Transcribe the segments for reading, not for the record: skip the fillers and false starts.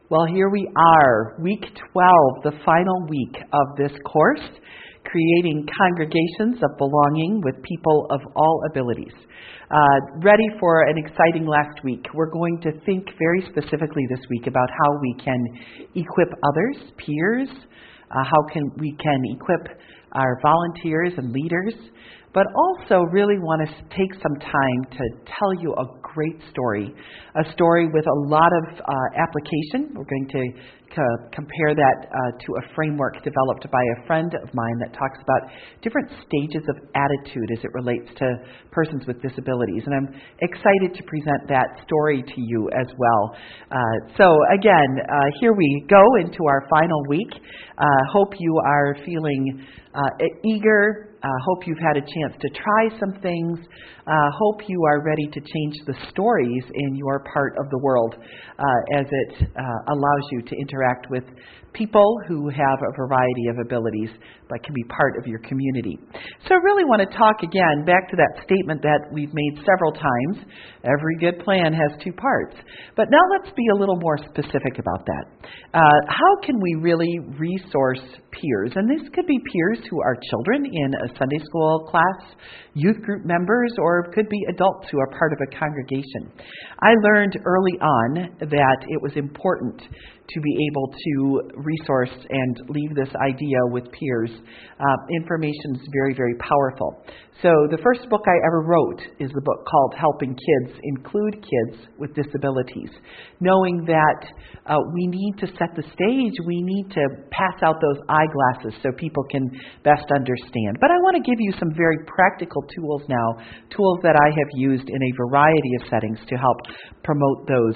Well, here we are, week 12, the final week of this course, creating congregations of belonging with people of all abilities. Ready for an exciting last week. We're going to think very specifically this week about how we can equip others, peers, how we can equip our volunteers and leaders, but also really want to take some time to tell you a great story, a story with a lot of application. We're going to compare that to a framework developed by a friend of mine that talks about different stages of attitude as it relates to persons with disabilities. And I'm excited to present that story to you as well. So again, here we go into our final week. Hope you are feeling eager. Hope you've had a chance to try some things. Hope you are ready to change the stories in your part of the world as it allows you to interact with people who have a variety of abilities but can be part of your community. So I really want to talk again back to that statement that we've made several times. Every good plan has two parts. But now let's be a little more specific about that. How can we really resource peers? And this could be peers who are children in a Sunday school class, youth group members, or it could be adults who are part of a congregation. I learned early on that it was important to be able to resource and leave this idea with peers. Information is very, very powerful. So the first book I ever wrote is the book called Helping Kids Include Kids with Disabilities. Knowing that we need to set the stage, we need to pass out those eyeglasses so people can best understand. But I want to give you some very practical tools now, tools that I have used in a variety of settings to help promote those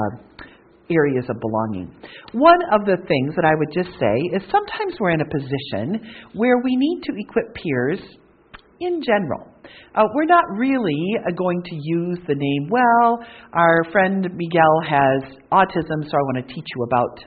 areas of belonging. One of the things that I would just say is sometimes we're in a position where we need to equip peers in general. We're not really going to use the name, well, our friend Miguel has autism, so I want to teach you about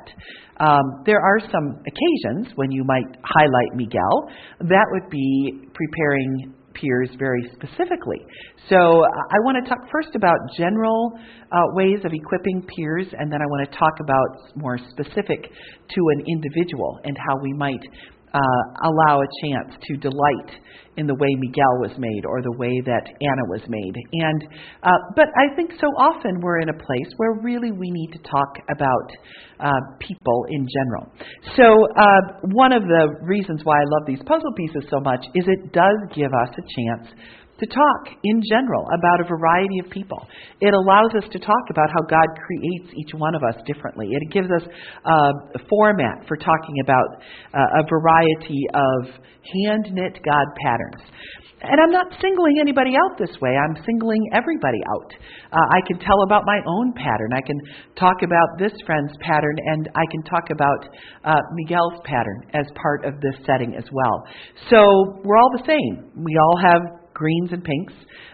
that. There are some occasions when you might highlight Miguel. That would be preparing peers very specifically. So I want to talk first about general ways of equipping peers, and then I want to talk about more specific to an individual and how we might allow a chance to delight in the way Miguel was made or the way that Anna was made. And but I think so often we're in a place where really we need to talk about people in general. So one of the reasons why I love these puzzle pieces so much is it does give us a chance to talk in general about a variety of people. It allows us to talk about how God creates each one of us differently. It gives us a format for talking about a variety of hand-knit God patterns. And I'm not singling anybody out this way. I'm singling everybody out. I can tell about my own pattern. I can talk about this friend's pattern, and I can talk about Miguel's pattern as part of this setting as well. So we're all the same. We all have greens and pinks.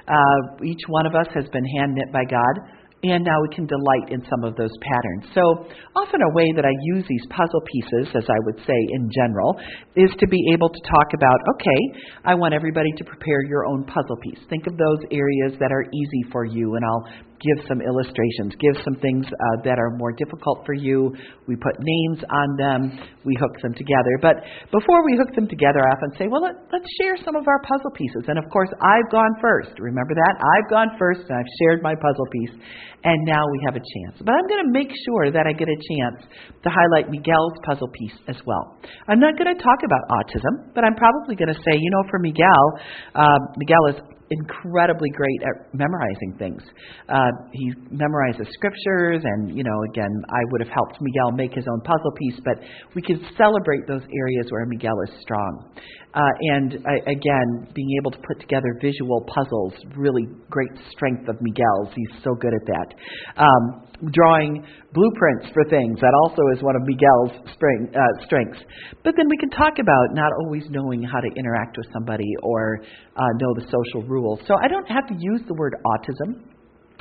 Each one of us has been hand-knit by God, and now we can delight in some of those patterns. So often a way that I use these puzzle pieces, as I would say in general, is to be able to talk about, okay, I want everybody to prepare your own puzzle piece. Think of those areas that are easy for you, and I'll give some illustrations, give some things that are more difficult for you. We put names on them, we hook them together. But before we hook them together, I often say, well, let's share some of our puzzle pieces. And of course, I've gone first. Remember that? I've gone first, and I've shared my puzzle piece, and now we have a chance. But I'm going to make sure that I get a chance to highlight Miguel's puzzle piece as well. I'm not going to talk about autism, but I'm probably going to say, for Miguel, Miguel is incredibly great at memorizing things. He memorizes scriptures, and, again, I would have helped Miguel make his own puzzle piece, but we can celebrate those areas where Miguel is strong. Again, being able to put together visual puzzles, really great strength of Miguel's. He's so good at that. Drawing blueprints for things, that also is one of Miguel's strengths. But then we can talk about not always knowing how to interact with somebody or know the social rules. So I don't have to use the word autism.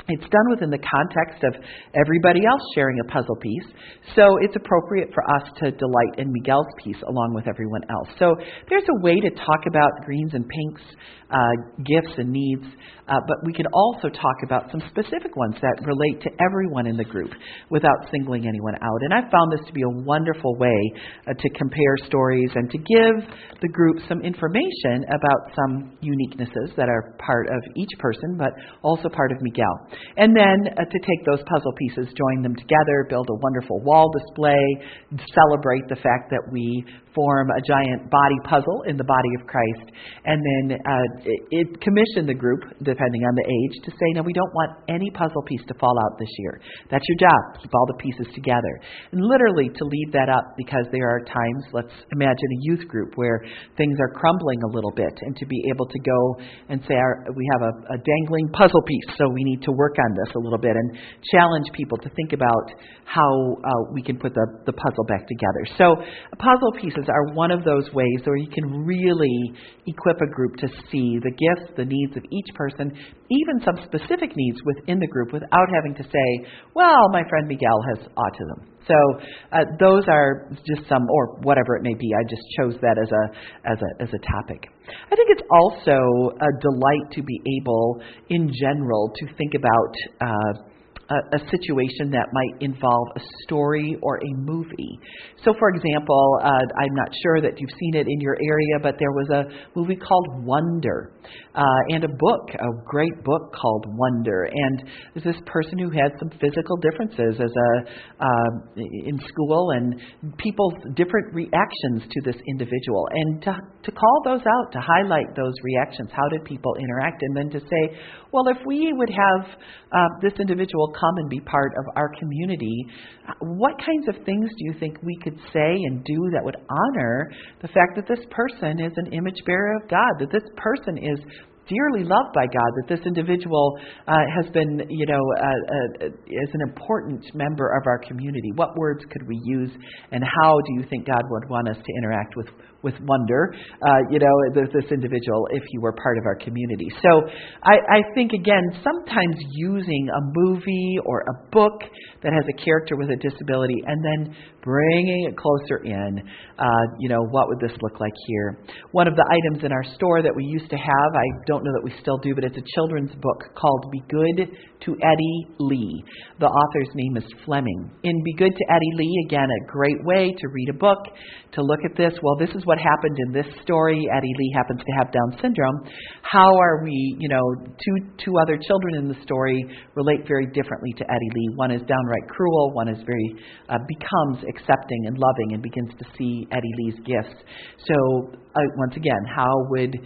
It's done within the context of everybody else sharing a puzzle piece, so it's appropriate for us to delight in Miguel's piece along with everyone else. So there's a way to talk about greens and pinks, gifts and needs, but we can also talk about some specific ones that relate to everyone in the group without singling anyone out. And I've found this to be a wonderful way to compare stories and to give the group some information about some uniquenesses that are part of each person, but also part of Miguel. And then to take those puzzle pieces, join them together, build a wonderful wall display, celebrate the fact that we form a giant body puzzle in the body of Christ, and then it commissioned the group, depending on the age, to say, no, we don't want any puzzle piece to fall out this year. That's your job, keep all the pieces together. And literally to leave that up, because there are times, let's imagine a youth group where things are crumbling a little bit, and to be able to go and say, we have a dangling puzzle piece, so we need to work on this a little bit, and challenge people to think about how we can put the puzzle back together. So puzzle pieces are one of those ways where you can really equip a group to see the gifts, the needs of each person, even some specific needs within the group, without having to say, well, my friend Miguel has autism. So those are just some, or whatever it may be. I just chose that as a topic. I think it's also a delight to be able, in general, to think about a situation that might involve a story or a movie. So, for example, I'm not sure that you've seen it in your area, but there was a movie called Wonder, and a book, a great book called Wonder. And there's this person who had some physical differences in school, and people's different reactions to this individual. And to call those out, to highlight those reactions, how did people interact? And then to say, well, if we would have this individual come and be part of our community, what kinds of things do you think we could say and do that would honor the fact that this person is an image bearer of God, that this person is dearly loved by God, that this individual has been, is an important member of our community? What words could we use, and how do you think God would want us to interact with Wonder, this individual, if you were part of our community? So I think, again, sometimes using a movie or a book that has a character with a disability and then bringing it closer in, what would this look like here? One of the items in our store that we used to have, I don't know that we still do, but it's a children's book called Be Good to Eddie Lee. The author's name is Fleming. In Be Good to Eddie Lee, again, a great way to read a book, to look at this. Well, this is what happened in this story. Eddie Lee happens to have Down syndrome. How are we, two other children in the story relate very differently to Eddie Lee. One is downright cruel. One is becomes accepting and loving and begins to see Eddie Lee's gifts. So, once again, how would,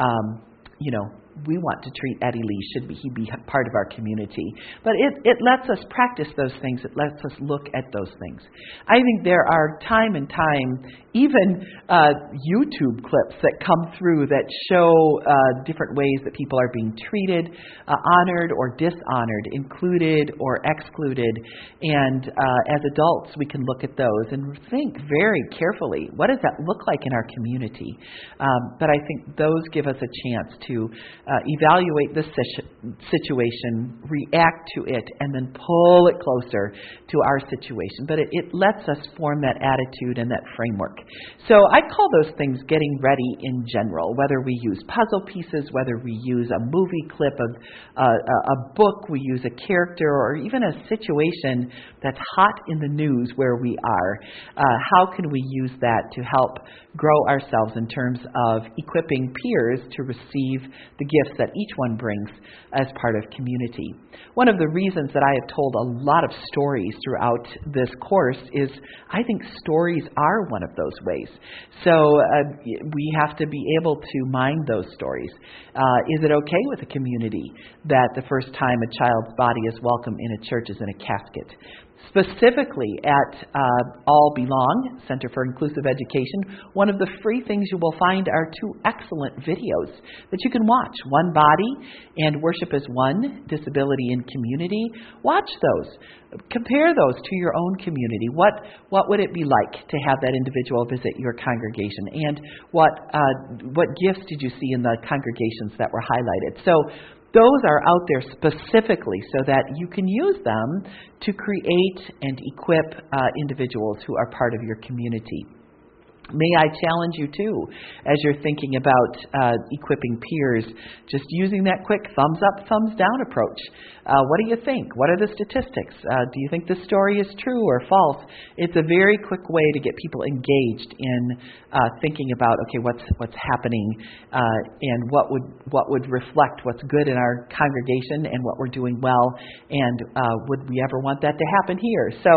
we want to treat Eddie Lee? Should he be part of our community? But it lets us practice those things. It lets us look at those things. I think there are time and time, even YouTube clips that come through that show different ways that people are being treated, honored or dishonored, included or excluded. And as adults, we can look at those and think very carefully, what does that look like in our community? But I think those give us a chance to evaluate this situation, react to it, and then pull it closer to our situation. But it lets us form that attitude and that framework. So I call those things getting ready in general, whether we use puzzle pieces, whether we use a movie clip, a book, we use a character, or even a situation that's hot in the news where we are. How can we use that to help grow ourselves in terms of equipping peers to receive the gifts that each one brings as part of community? One of the reasons that I have told a lot of stories throughout this course is I think stories are one of those ways. So we have to be able to mind those stories. Is it okay with a community that the first time a child's body is welcome in a church is in a casket? Specifically at All Belong, Center for Inclusive Education, one of the free things you will find are 2 excellent videos that you can watch. One Body and Worship as One, Disability in Community. Watch those. Compare those to your own community. What would it be like to have that individual visit your congregation? And what gifts did you see in the congregations that were highlighted? So Those are out there specifically so that you can use them to create and equip individuals who are part of your community. May I challenge you too, as you're thinking about equipping peers, just using that quick thumbs up, thumbs down approach. What do you think? What are the statistics? Do you think this story is true or false? It's a very quick way to get people engaged in thinking about, okay, what's happening and what would reflect what's good in our congregation and what we're doing well, and would we ever want that to happen here? So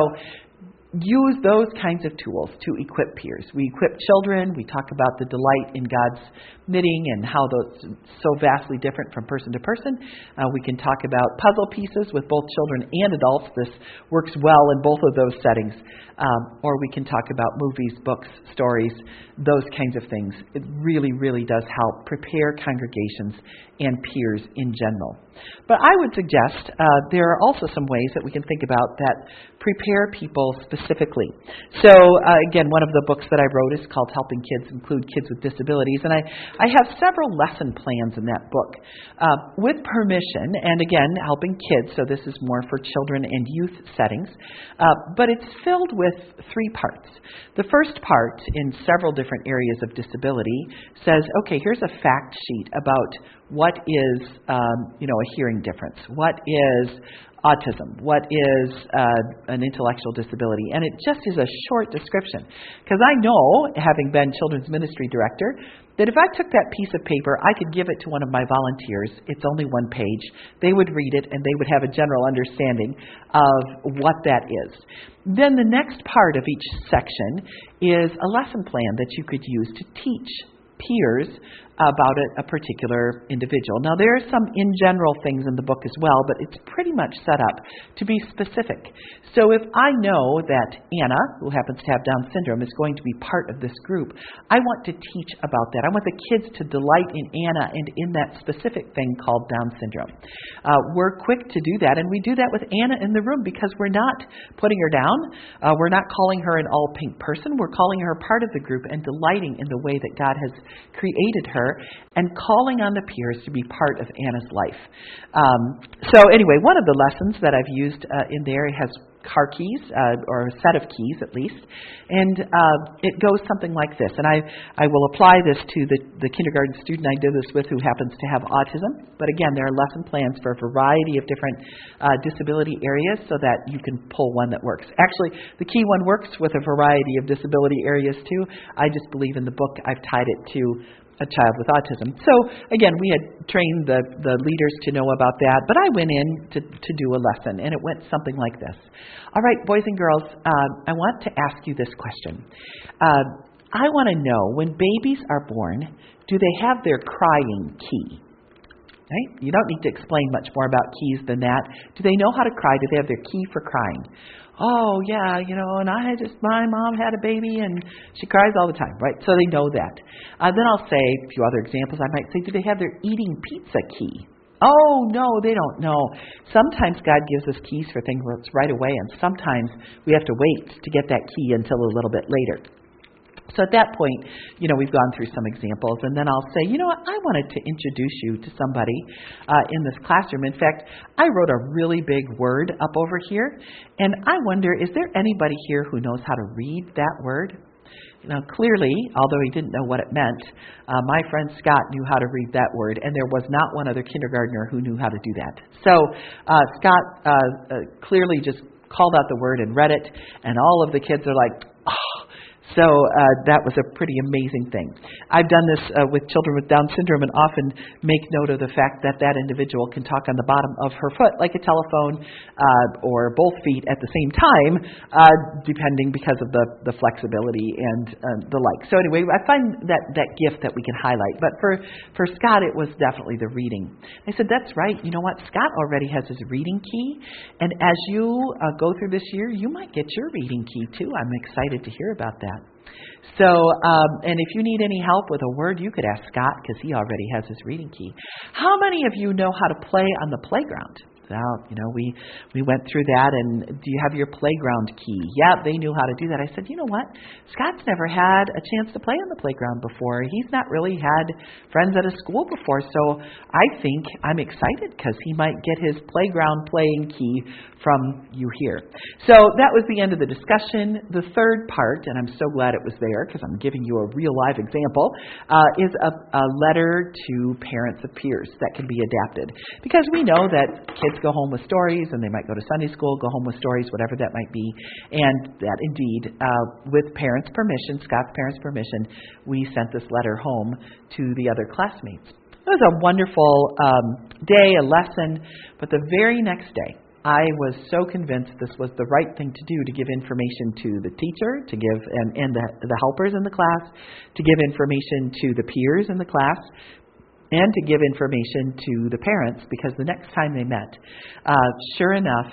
use those kinds of tools to equip peers. We equip children. We talk about the delight in God's knitting and how those so vastly different from person to person. We can talk about puzzle pieces with both children and adults. This works well in both of those settings. Or we can talk about movies, books, stories, those kinds of things. It really, really does help prepare congregations and peers in general. But I would suggest there are also some ways that we can think about that prepare people specifically. So again, one of the books that I wrote is called Helping Kids Include Kids with Disabilities, and I have several lesson plans in that book with permission, and again, helping kids, so this is more for children and youth settings, but it's filled with 3 parts. The first part, in several different areas of disability, says, okay, here's a fact sheet about what is, a hearing difference, what is autism, what is an intellectual disability, and it just is a short description. Because I know, having been children's ministry director, that if I took that piece of paper, I could give it to one of my volunteers. It's only 1 page. They would read it, and they would have a general understanding of what that is. Then the next part of each section is a lesson plan that you could use to teach peers about a particular individual. Now, there are some in general things in the book as well, but it's pretty much set up to be specific. So if I know that Anna, who happens to have Down syndrome, is going to be part of this group, I want to teach about that. I want the kids to delight in Anna and in that specific thing called Down syndrome. We're quick to do that, and we do that with Anna in the room because we're not putting her down. We're not calling her an all-pink person. We're calling her part of the group and delighting in the way that God has created her and calling on the peers to be part of Anna's life. So anyway, one of the lessons that I've used in there has car keys, or a set of keys at least, and it goes something like this. And I will apply this to the kindergarten student I did this with who happens to have autism. But again, there are lesson plans for a variety of different disability areas so that you can pull one that works. Actually, the key one works with a variety of disability areas too. I just believe in the book I've tied it to a child with autism. So again, we had trained the leaders to know about that, but I went in to do a lesson, and it went something like this. All right, boys and girls, I want to ask you this question. I want to know, when babies are born, do they have their crying key? Right? You don't need to explain much more about keys than that. Do they know how to cry? Do they have their key for crying? Oh, yeah, and my mom had a baby and she cries all the time, right? So they know that. Then I'll say a few other examples. I might say, do they have their eating pizza key? Oh, no, they don't know. Sometimes God gives us keys for things right away, and sometimes we have to wait to get that key until a little bit later. So at that point, we've gone through some examples, and then I'll say, I wanted to introduce you to somebody in this classroom. In fact, I wrote a really big word up over here, and I wonder, is there anybody here who knows how to read that word? Clearly, although he didn't know what it meant, my friend Scott knew how to read that word, and there was not one other kindergartner who knew how to do that. So Scott clearly just called out the word and read it, and all of the kids are like, oh. So that was a pretty amazing thing. I've done this with children with Down syndrome and often make note of the fact that that individual can talk on the bottom of her foot like a telephone or both feet at the same time, depending because of the flexibility and the like. So anyway, I find that gift that we can highlight. But for Scott, it was definitely the reading. I said, that's right. You know what? Scott already has his reading key. And as you go through this year, you might get your reading key too. I'm excited to hear about that. So, and if you need any help with a word, you could ask Scott because he already has his reading key. How many of you know how to play on the playground? Well, we went through that, and do you have your playground key? Yeah, they knew how to do that. I said, you know what? Scott's never had a chance to play on the playground before. He's not really had friends at a school before, so I think I'm excited because he might get his playground playing key from you here. So that was the end of the discussion. The third part, and I'm so glad it was there because I'm giving you a real live example, is a letter to parents of peers that can be adapted. Because we know that kids go home with stories, and they might go to Sunday school, go home with stories, whatever that might be, and that indeed, with parents' permission, Scott's parents' permission, we sent this letter home to the other classmates. It was a wonderful day, a lesson, but the very next day, I was so convinced this was the right thing to do, to give information to the teacher, to give and the helpers in the class, to give information to the peers in the class, and to give information to the parents, because the next time they met, sure enough,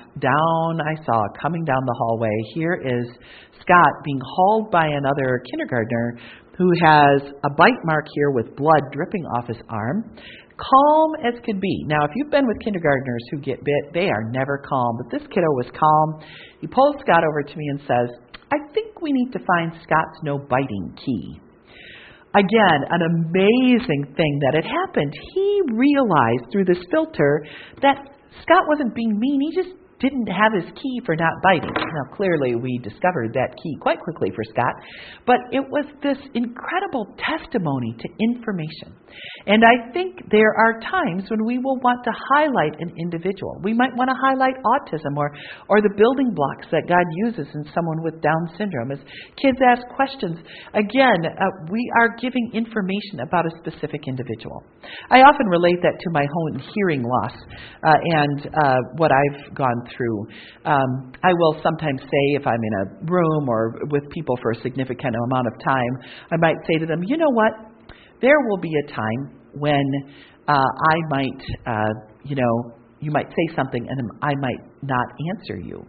coming down the hallway, here is Scott being hauled by another kindergartner who has a bite mark here with blood dripping off his arm, calm as could be. Now, if you've been with kindergartners who get bit, they are never calm, but this kiddo was calm. He pulls Scott over to me and says, I think we need to find Scott's no biting key. Again, an amazing thing that had happened. He realized through this filter that Scott wasn't being mean. He just didn't have his key for not biting. Now, clearly, we discovered that key quite quickly for Scott, but it was this incredible testimony to information. And I think there are times when we will want to highlight an individual. We might want to highlight autism or the building blocks that God uses in someone with Down syndrome. As kids ask questions, again, we are giving information about a specific individual. I often relate that to my own hearing loss and what I've gone through. I will sometimes say, if I'm in a room or with people for a significant amount of time, I might say to them, you know what? There will be a time when I might, you might say something and I might not answer you.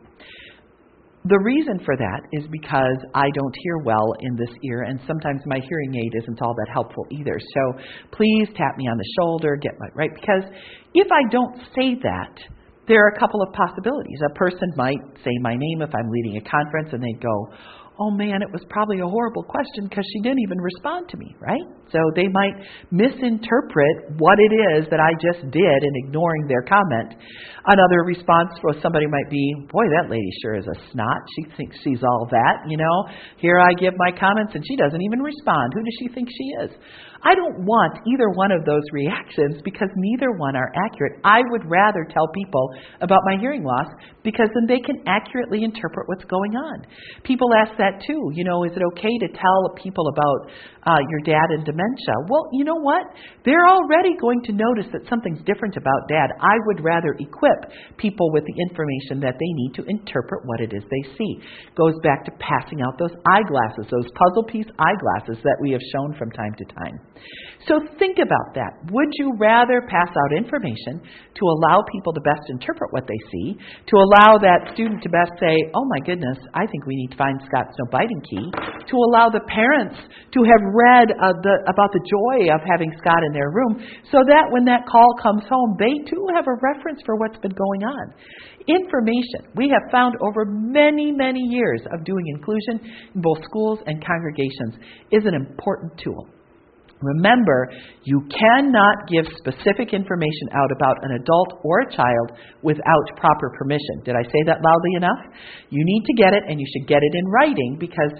The reason for that is because I don't hear well in this ear, and sometimes my hearing aid isn't all that helpful either. So please tap me on the shoulder, get my right, because if I don't say that, there are a couple of possibilities. A person might say my name if I'm leading a conference, and they'd go, oh man, it was probably a horrible question because she didn't even respond to me, right? So they might misinterpret what it is that I just did in ignoring their comment. Another response for somebody might be, boy, that lady sure is a snot. She thinks she's all that, Here I give my comments and she doesn't even respond. Who does she think she is? I don't want either one of those reactions because neither one are accurate. I would rather tell people about my hearing loss because then they can accurately interpret what's going on. People ask that too. Is it okay to tell people about your dad and dementia? Well, you know what? They're already going to notice that something's different about Dad. I would rather equip people with the information that they need to interpret what it is they see. Goes back to passing out those eyeglasses, those puzzle piece eyeglasses that we have shown from time to time. So think about that. Would you rather pass out information to allow people to best interpret what they see, to allow that student to best say, oh my goodness, I think we need to find Scott's no biting key, to allow the parents to have read about the joy of having Scott in their room so that when that call comes home, they too have a reference for what's been going on. Information, we have found over many, many years of doing inclusion in both schools and congregations, is an important tool. Remember, you cannot give specific information out about an adult or a child without proper permission. Did I say that loudly enough? You need to get it, and you should get it in writing because,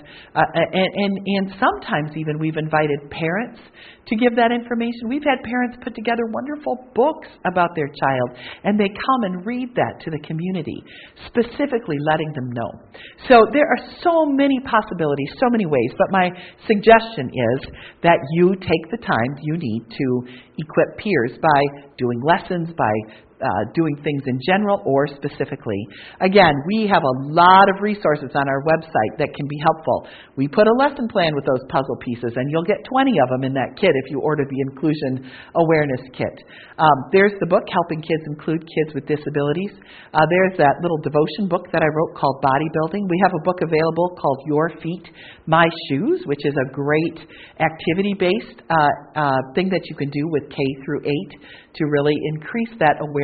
and sometimes even we've invited parents to give that information. We've had parents put together wonderful books about their child, and they come and read that to the community, specifically letting them know. So there are so many possibilities, so many ways, but my suggestion is that you take the time you need to equip peers by doing lessons, by doing things in general or specifically. Again, we have a lot of resources on our website that can be helpful. We put a lesson plan with those puzzle pieces, and you'll get 20 of them in that kit if you order the Inclusion Awareness Kit. There's the book, Helping Kids Include Kids with Disabilities. There's that little devotion book that I wrote called Bodybuilding. We have a book available called Your Feet, My Shoes, which is a great activity-based thing that you can do with K through 8 to really increase that awareness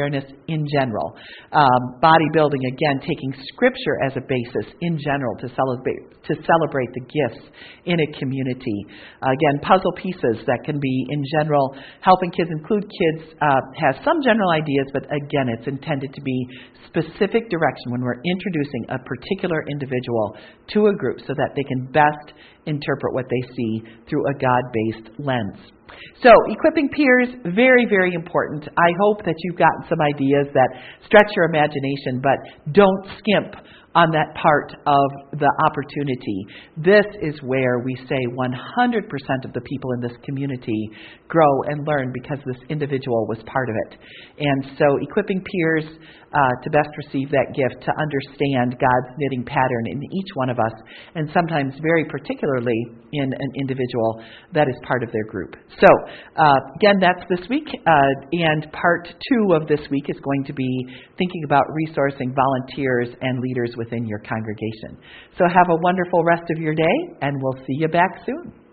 awareness in general. Bodybuilding, again, taking Scripture as a basis in general to celebrate the gifts in a community. Again, puzzle pieces that can be, in general, helping kids include kids, has some general ideas, but again, it's intended to be specific direction when we're introducing a particular individual to a group so that they can best interpret what they see through a God-based lens. So, equipping peers, very, very important. I hope that you've gotten some ideas that stretch your imagination, but don't skimp on that part of the opportunity. This is where we say 100% of the people in this community grow and learn because this individual was part of it. And so equipping peers to best receive that gift, to understand God's knitting pattern in each one of us, and sometimes very particularly in an individual that is part of their group. So, again, that's this week, and part 2 of this week is going to be thinking about resourcing volunteers and leaders within your congregation. So have a wonderful rest of your day, and we'll see you back soon.